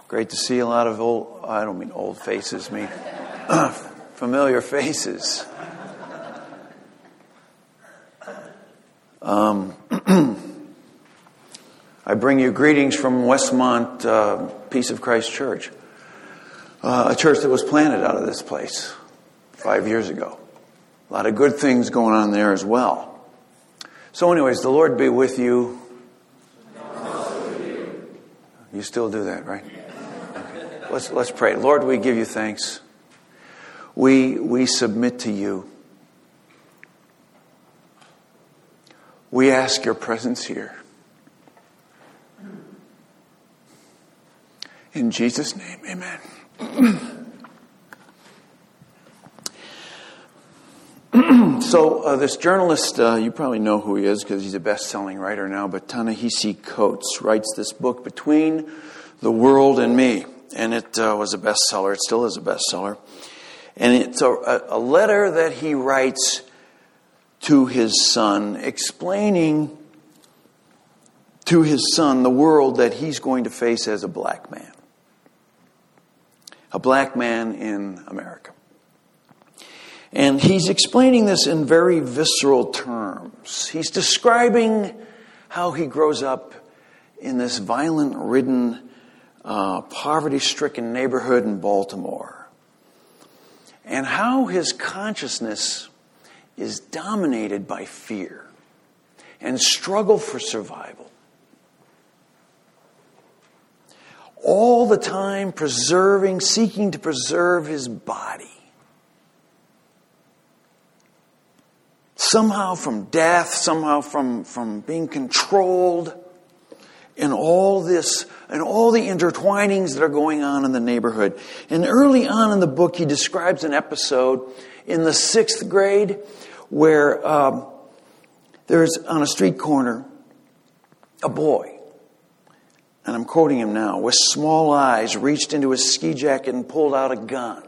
Great to see a lot of I don't mean old faces, familiar faces. I bring you greetings from Westmont Peace of Christ Church, a church that was planted out of this place 5 years ago. A lot of good things going on there as well. So anyways, the Lord be with you. You still do that, right? Okay. Let's pray. Lord, we give you thanks. We submit to you. We ask your presence here. In Jesus' name, amen. So this journalist, you probably know who he is because he's a best-selling writer now, but Ta-Nehisi Coates writes this book, Between the World and Me. And it was a bestseller. It still is a bestseller. And it's a letter that he writes to his son, explaining to his son the world that he's going to face as a black man. A black man in America. And he's explaining this in very visceral terms. He's describing how he grows up in this violent-ridden, poverty-stricken neighborhood in Baltimore. And how his consciousness is dominated by fear and struggle for survival. All the time seeking to preserve his body. Somehow from death, somehow from being controlled, and all this, and all the intertwinings that are going on in the neighborhood. And early on in the book, he describes an episode in the 6th grade where there's on a street corner a boy, and I'm quoting him now, with small eyes reached into his ski jacket and pulled out a gun.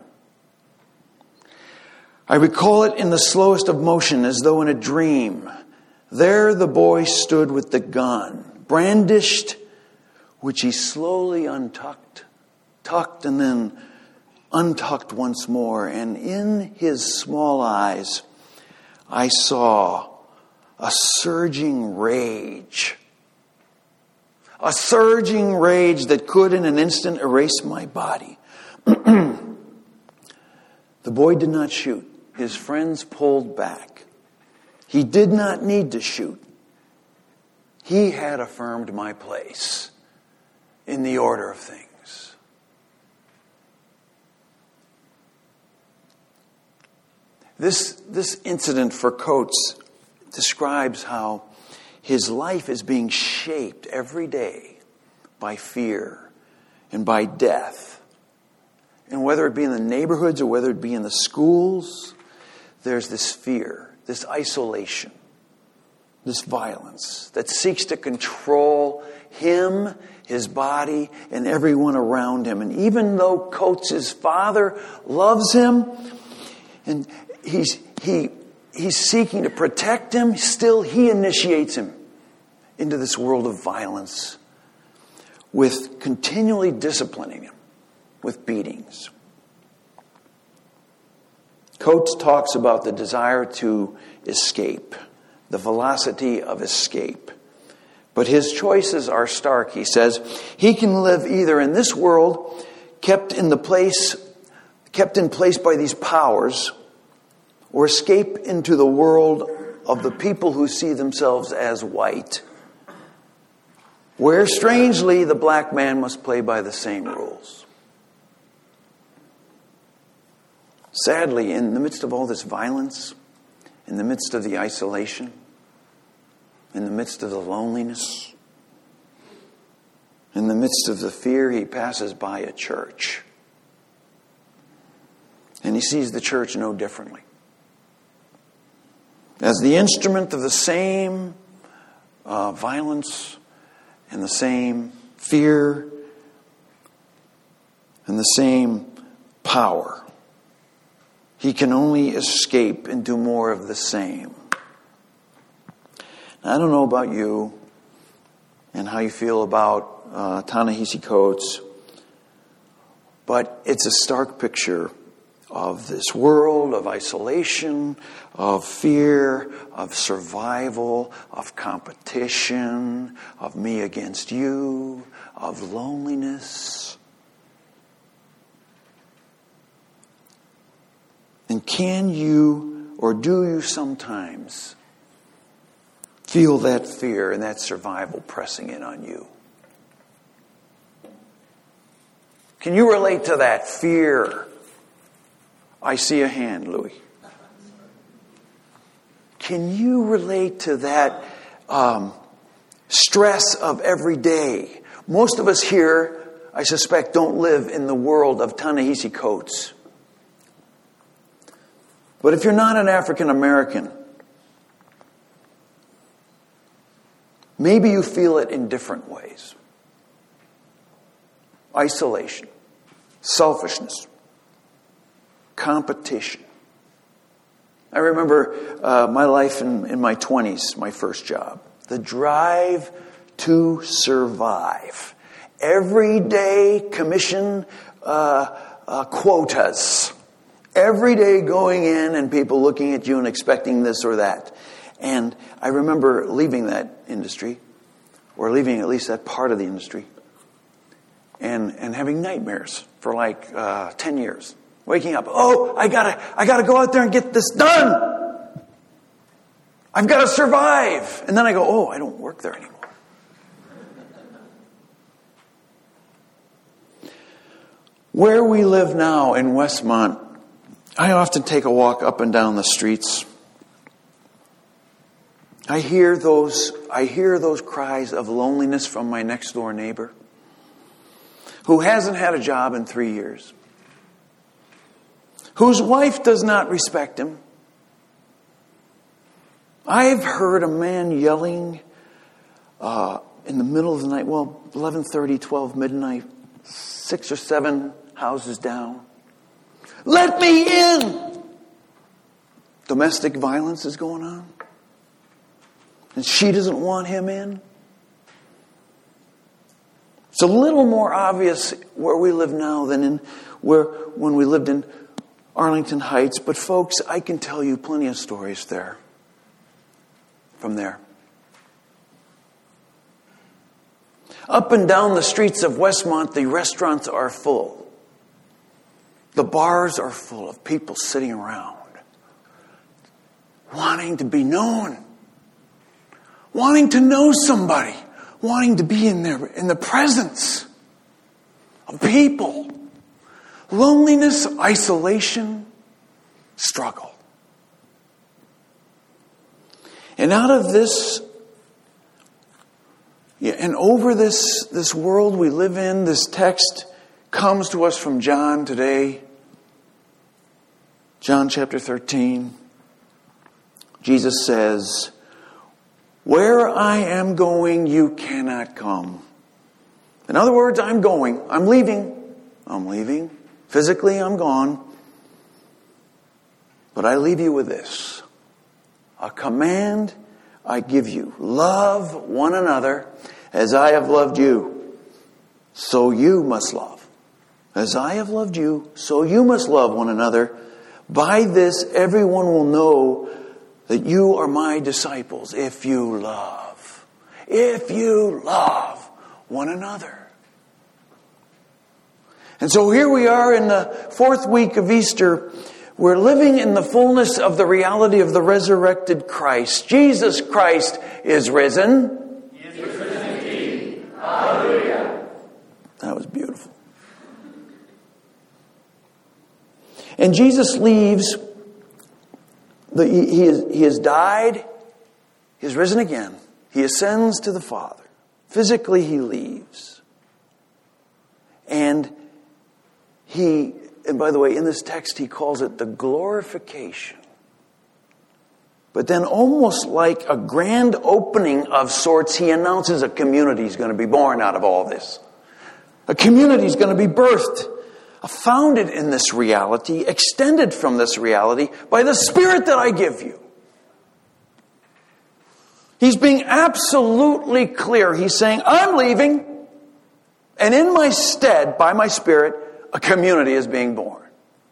I recall it in the slowest of motion, as though in a dream. There the boy stood with the gun, brandished, which he slowly tucked and then untucked once more. And in his small eyes, I saw a surging rage. A surging rage that could in an instant erase my body. The boy did not shoot. His friends pulled back. He did not need to shoot. He had affirmed my place in the order of things. This incident for Coates describes how his life is being shaped every day by fear and by death. And whether it be in the neighborhoods or whether it be in the schools, there's this fear, this isolation, this violence that seeks to control him, his body, and everyone around him. And even though Coates' father loves him, and he's seeking to protect him, still he initiates him into this world of violence with continually disciplining him with beatings. Coates talks about the desire to escape, the velocity of escape. But his choices are stark. He says he can live either in this world, kept in place by these powers, or escape into the world of the people who see themselves as white, where strangely the black man must play by the same rules. Sadly, in the midst of all this violence, in the midst of the isolation, in the midst of the loneliness, in the midst of the fear, he passes by a church. And he sees the church no differently. As the instrument of the same violence and the same fear and the same power. He can only escape into more of the same. Now, I don't know about you and how you feel about Ta-Nehisi Coates, But it's a stark picture of this world, of isolation, of fear, of survival, of competition, of me against you, of loneliness. And can you, or do you sometimes, feel that fear and that survival pressing in on you? Can you relate to that fear? I see a hand, Louis. Can you relate to that stress of every day? Most of us here, I suspect, don't live in the world of Ta-Nehisi Coates. But if you're not an African American, maybe you feel it in different ways. Isolation, selfishness, competition. I remember my life in my 20s, my first job. The drive to survive. Everyday commission quotas. Every day going in and people looking at you and expecting this or that. And I remember leaving that industry, or leaving at least that part of the industry, and having nightmares for like 10 years. Waking up, I gotta go out there and get this done. I've got to survive. And then I go, I don't work there anymore. Where we live now in Westmont, I often take a walk up and down the streets. I hear those cries of loneliness from my next door neighbor who hasn't had a job in 3 years, whose wife does not respect him. I've heard a man yelling in the middle of the night, 11:30, 12, midnight, 6 or 7 houses down. Let me in! Domestic violence is going on. And she doesn't want him in. It's a little more obvious where we live now than when we lived in Arlington Heights. But folks, I can tell you plenty of stories there. From there. Up and down the streets of Westmont, the restaurants are full. The bars are full of people sitting around, wanting to be known, wanting to know somebody, wanting to be in the presence of people. Loneliness, isolation, struggle. And out of this, and over this world we live in, this text comes to us from John today. John chapter 13. Jesus says, "Where I am going, you cannot come." In other words, I'm going. I'm leaving. I'm leaving. Physically, I'm gone. But I leave you with this. A command I give you. Love one another as I have loved you. So you must love. As I have loved you, so you must love one another. By this, everyone will know that you are my disciples if you love. If you love one another. And so here we are in the 4th week of Easter. We're living in the fullness of the reality of the resurrected Christ. Jesus Christ is risen. He is risen indeed. Hallelujah. That was beautiful. And Jesus leaves. He has died. He has risen again. He ascends to the Father. Physically he leaves. And by the way, in this text he calls it the glorification. But then almost like a grand opening of sorts, he announces a community is going to be born out of all this. A community is going to be birthed. Founded in this reality, extended from this reality by the Spirit that I give you. He's being absolutely clear. He's saying, I'm leaving, and in my stead, by my Spirit, a community is being born.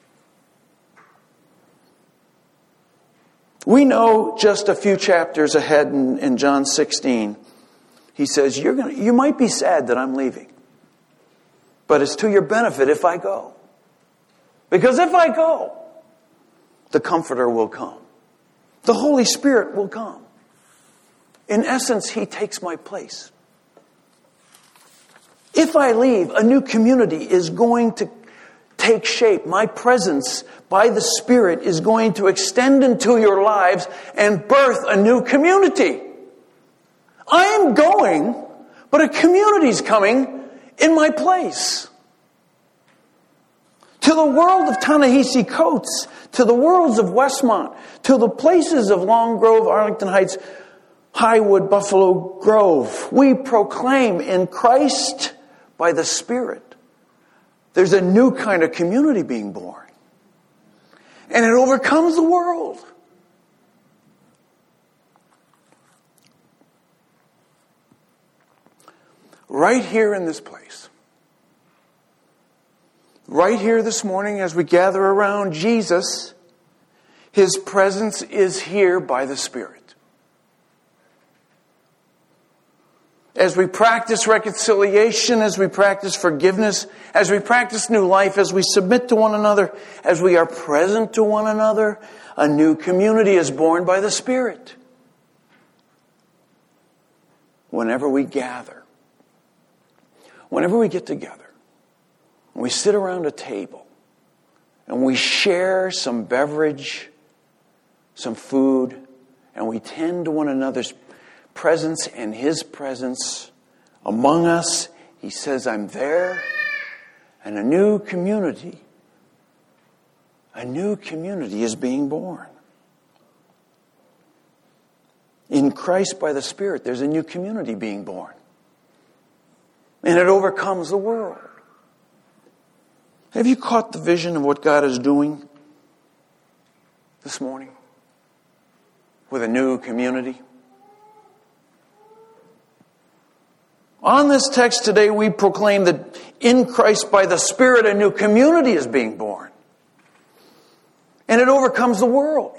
We know just a few chapters ahead in John 16, he says, you might be sad that I'm leaving, but it's to your benefit if I go. Because if I go, the Comforter will come. The Holy Spirit will come. In essence, He takes my place. If I leave, a new community is going to take shape. My presence by the Spirit is going to extend into your lives and birth a new community. I am going, but a community is coming in my place. To the world of Ta-Nehisi Coates, to the worlds of Westmont, to the places of Long Grove, Arlington Heights, Highwood, Buffalo Grove, we proclaim in Christ by the Spirit. There's a new kind of community being born. And it overcomes the world. Right here in this place. Right here this morning as we gather around Jesus, His presence is here by the Spirit. As we practice reconciliation, as we practice forgiveness, as we practice new life, as we submit to one another, as we are present to one another, a new community is born by the Spirit. Whenever we gather, whenever we get together, we sit around a table and we share some beverage, some food, and we tend to one another's presence and His presence among us. He says, I'm there. And a new community is being born. In Christ by the Spirit, there's a new community being born. And it overcomes the world. Have you caught the vision of what God is doing this morning with a new community? On this text today, we proclaim that in Christ by the Spirit, a new community is being born. And it overcomes the world.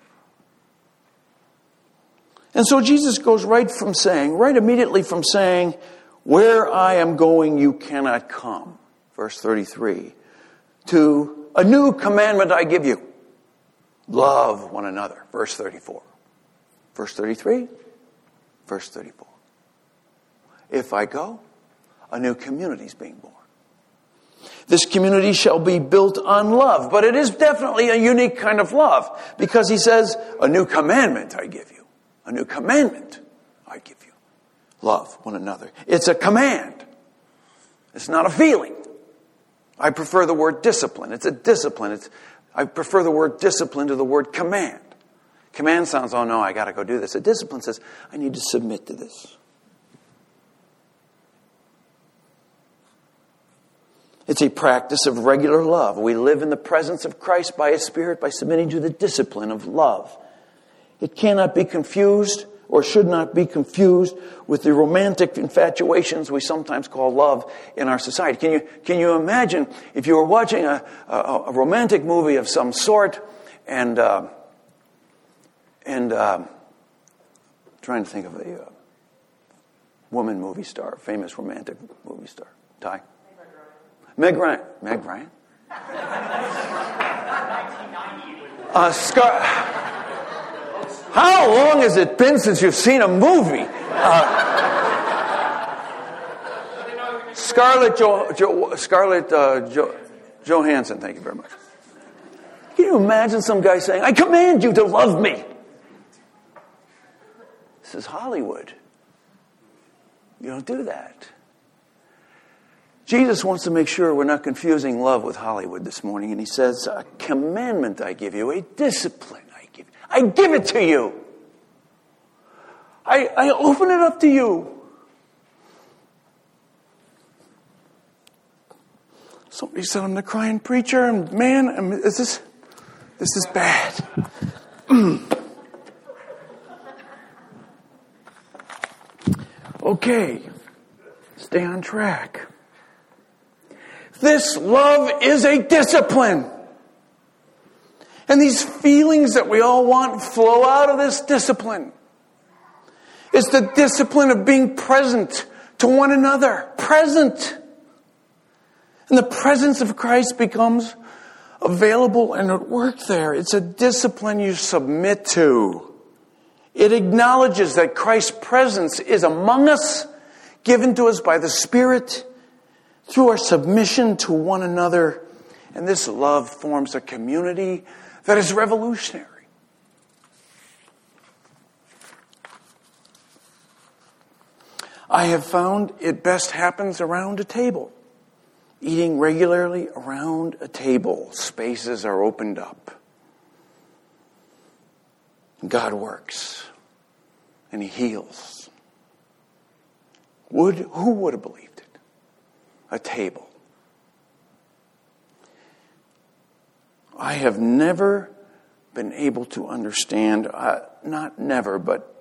And so Jesus goes right immediately from saying, where I am going, you cannot come. Verse 33. To a new commandment I give you. Love one another. Verse 34. Verse 33. Verse 34. If I go, a new community is being born. This community shall be built on love, but it is definitely a unique kind of love, because He says, a new commandment I give you. A new commandment I give you. Love one another. It's a command. It's not a feeling. I prefer the word discipline. It's a discipline. I prefer the word discipline to the word command. Command sounds, oh no, I got to go do this. A discipline says, I need to submit to this. It's a practice of regular love. We live in the presence of Christ by His Spirit by submitting to the discipline of love. It cannot be confused or should not be confused with the romantic infatuations we sometimes call love in our society. Can you imagine if you were watching a romantic movie of some sort and trying to think of a woman movie star, famous romantic movie star. Ty? Meg Ryan. Meg Ryan? How long has it been since you've seen a movie? Scarlett Johansson, thank you very much. Can you imagine some guy saying, I command you to love me? This is Hollywood. You don't do that. Jesus wants to make sure we're not confusing love with Hollywood this morning. And He says, a commandment I give you, a discipline I give you. I give it to you. I open it up to you. Somebody said, I'm the crying preacher. And man, this is bad. Okay. Stay on track. This love is a discipline. And these feelings that we all want flow out of this discipline. It's the discipline of being present to one another. Present. And the presence of Christ becomes available and at work there. It's a discipline you submit to. It acknowledges that Christ's presence is among us, given to us by the Spirit, through our submission to one another. And this love forms a community that is revolutionary. I have found it best happens around a table. Eating regularly around a table, spaces are opened up. God works. And He heals. Who would have believed it? A table. I have never been able to understand, not never, but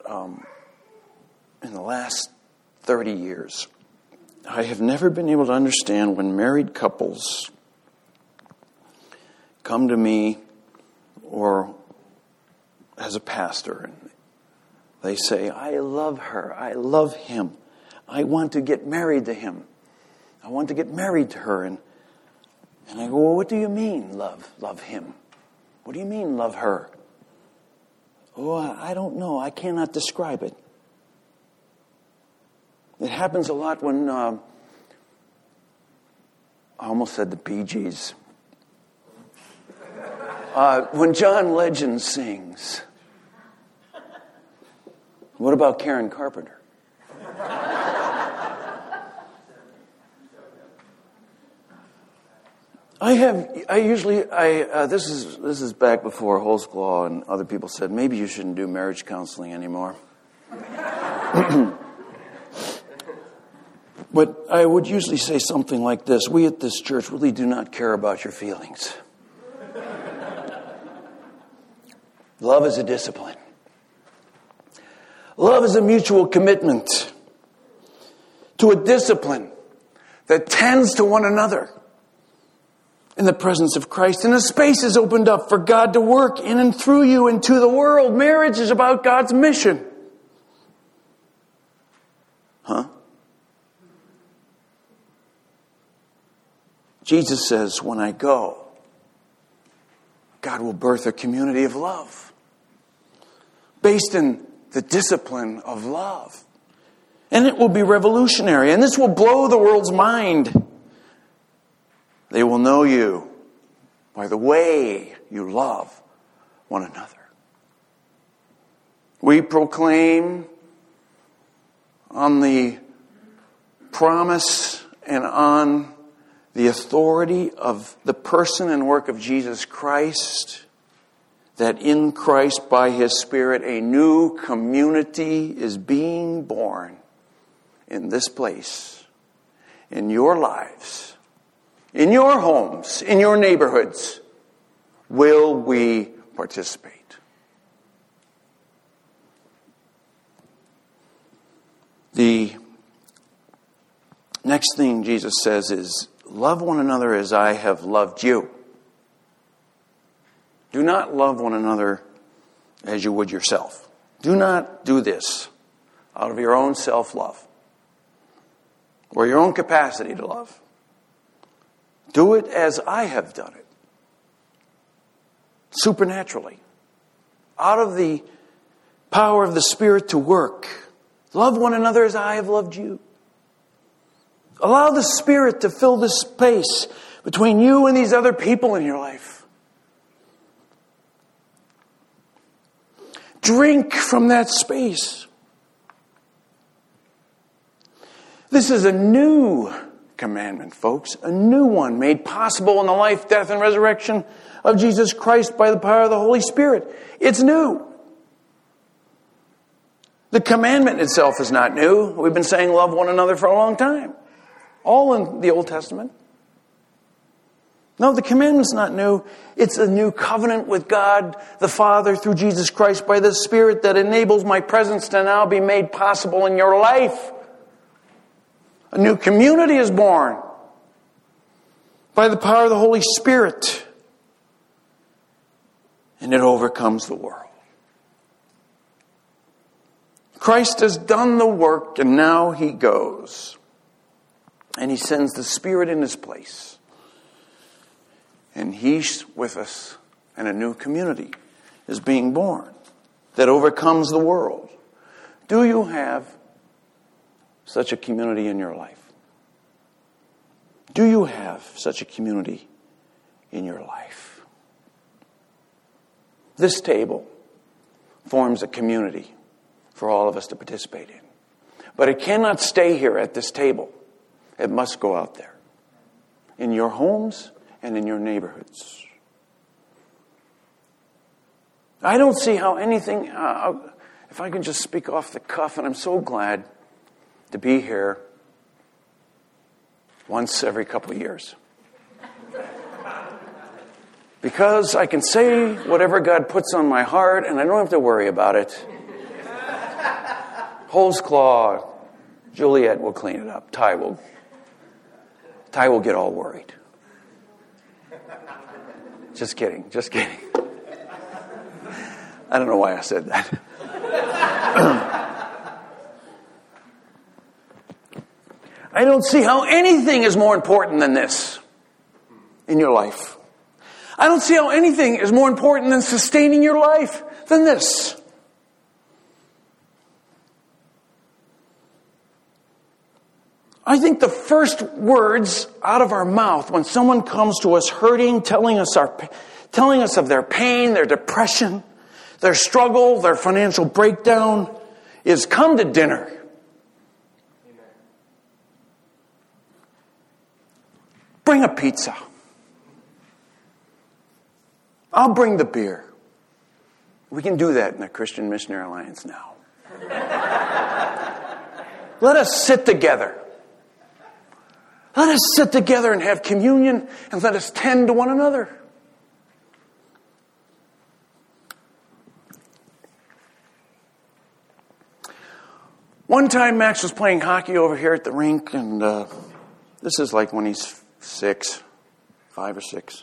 in the last 30 years, I have never been able to understand when married couples come to me or as a pastor and they say, I love her, I love him, I want to get married to him, I want to get married to her. And I go, well, what do you mean love him? What do you mean love her? Oh, I don't know, I cannot describe it. It happens a lot when, I almost said the Bee Gees. When John Legend sings. What about Karen Carpenter? This is back before Holt's Law and other people said, maybe you shouldn't do marriage counseling anymore. But I would usually say something like this: we at this church really do not care about your feelings. Love is a discipline. Love is a mutual commitment to a discipline that tends to one another in the presence of Christ. And a space is opened up for God to work in and through you into the world. Marriage is about God's mission. Jesus says, when I go, God will birth a community of love based in the discipline of love. And it will be revolutionary. And this will blow the world's mind. They will know you by the way you love one another. We proclaim on the promise and on the authority of the person and work of Jesus Christ, that in Christ, by His Spirit, a new community is being born in this place, in your lives, in your homes, in your neighborhoods. Will we participate? The next thing Jesus says is, love one another as I have loved you. Do not love one another as you would yourself. Do not do this out of your own self-love or your own capacity to love. Do it as I have done it. Supernaturally. Out of the power of the Spirit to work. Love one another as I have loved you. Allow the Spirit to fill this space between you and these other people in your life. Drink from that space. This is a new commandment, folks. A new one made possible in the life, death, and resurrection of Jesus Christ by the power of the Holy Spirit. It's new. The commandment itself is not new. We've been saying love one another for a long time. All in the Old Testament. No, the commandment's not new. It's a new covenant with God the Father through Jesus Christ by the Spirit that enables my presence to now be made possible in your life. A new community is born. by the power of the Holy Spirit. And it overcomes the world. Christ has done the work, and now he goes. And he sends the Spirit in his place. And he's with us, and a new community is being born that overcomes the world. Do you have such a community in your life? Do you have such a community in your life? This table forms a community for all of us to participate in. But it cannot stay here at this table. It must go out there. In your homes and in your neighborhoods. I don't see how anything, if I can just speak off the cuff, and I'm so glad to be here once every couple of years. Because I can say whatever God puts on my heart, and I don't have to worry about it. Hose claw, Juliet will clean it up. Ty will get all worried. Just kidding. I don't know why I said that. I don't see how anything is more important than this in your life. I don't see how anything is more important than sustaining your life than this. I think the first words out of our mouth when someone comes to us hurting, telling us of their pain, their depression, their struggle, their financial breakdown, is come to dinner. Bring a pizza. I'll bring the beer. We can do that in the Christian Missionary Alliance now. Let us sit together. Let us sit together and have communion, and let us tend to one another. One time Max was playing hockey over here at the rink, and this is like when he's 5 or 6.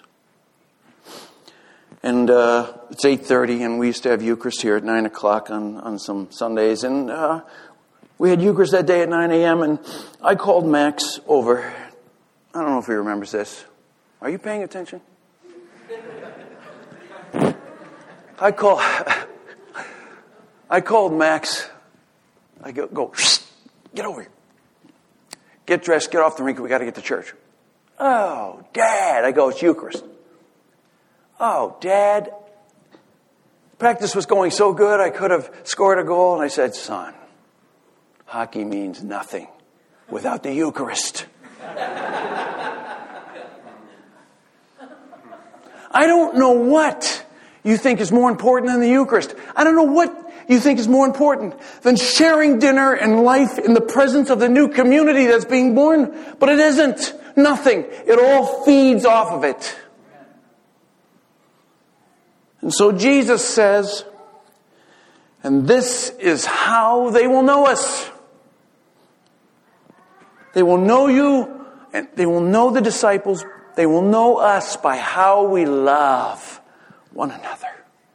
And it's 8:30, and we used to have Eucharist here at 9 o'clock on some Sundays. And we had Eucharist that day at 9 a.m., and I called Max over. I don't know if he remembers this. Are you paying attention? I called Max. I go, get over here. Get dressed, get off the rink, we got to get to church. Oh, Dad. I go, it's Eucharist. Oh, Dad, practice was going so good I could have scored a goal. And I said, son, hockey means nothing without the Eucharist. I don't know what you think is more important than the Eucharist. I don't know what you think is more important than sharing dinner and life in the presence of the new community that's being born. But it isn't. Nothing. It all feeds off of it. And so Jesus says, and this is how they will know us. They will know you, and they will know the disciples. They will know us by how we love one another.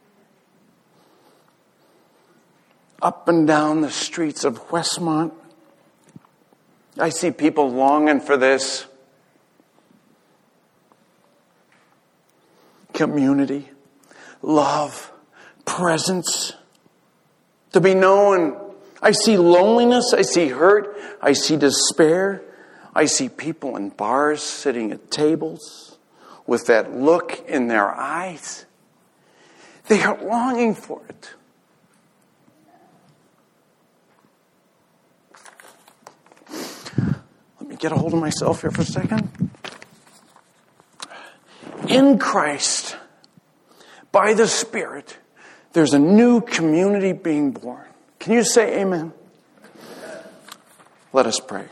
Up and down the streets of Westmont, I see people longing for this. Community. Love, presence, to be known. I see loneliness, I see hurt, I see despair. I see people in bars sitting at tables with that look in their eyes. They are longing for it. Let me get a hold of myself here for a second. In Christ, by the Spirit, there's a new community being born. Can you say amen? Let us pray.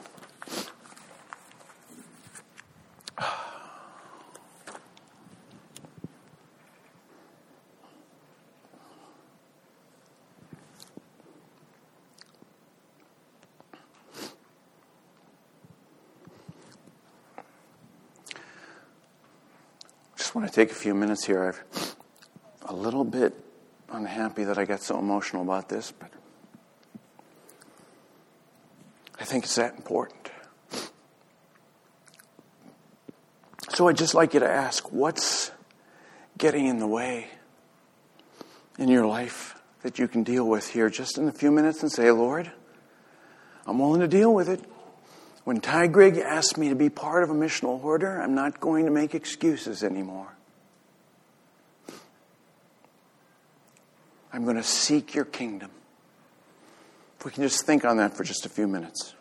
just want to take a few minutes here. I'm a little bit unhappy that I got so emotional about this, but I think it's that important. So I'd just like you to ask, what's getting in the way in your life that you can deal with here just in a few minutes and say, Lord, I'm willing to deal with it. When Ty Grigg asked me to be part of a missional order, I'm not going to make excuses anymore. I'm going to seek your kingdom. If we can just think on that for just a few minutes.